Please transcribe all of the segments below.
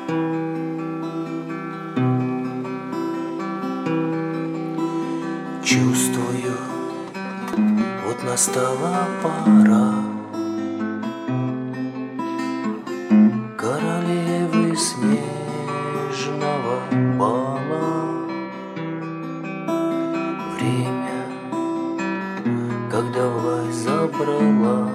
Чувствую, вот настала пора королевы снежного бала. Время, когда власть забрала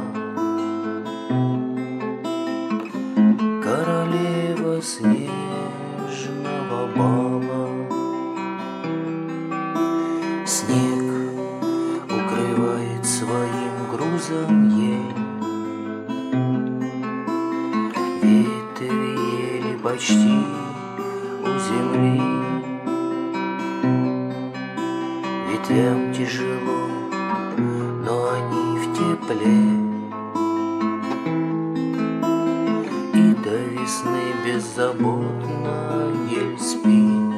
королева снежного бала. Снег укрывает своим грузом ей, ветви ели почти у земли. Ветвям тяжело, но они в тепле, и до весны беззаботно ель спит.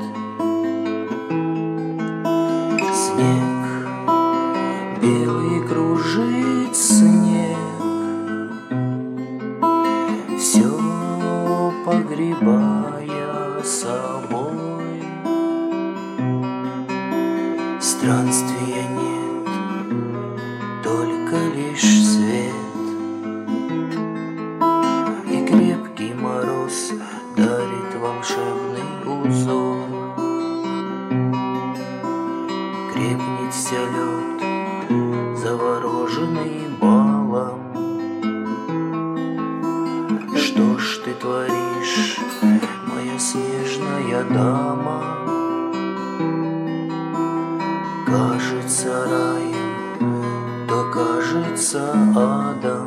Снег белый кружит снег, все погребая собой. Странствия нет, только лишь свет, и крепкий мороз дарит волшебный узор. Крепнет вся лед, завороженный балом. Что ж ты творишь, моя снежная дама? Кажется раем, то кажется адом.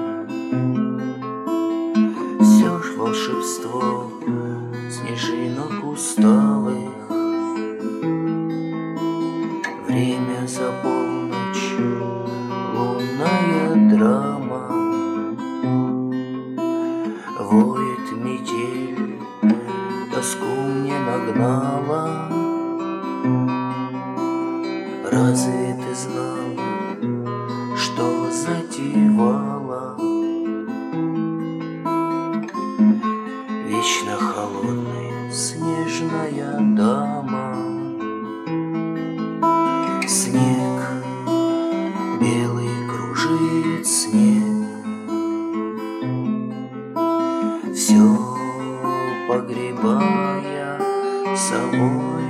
Все ж волшебство снежинок усталых. Время за полночь, лунная драма. Воет метель, тоску мне нагнала. Разве ты знал, что затевала? Вечно холодная снежная дама. Снег белый кружит снег, все погребая собой.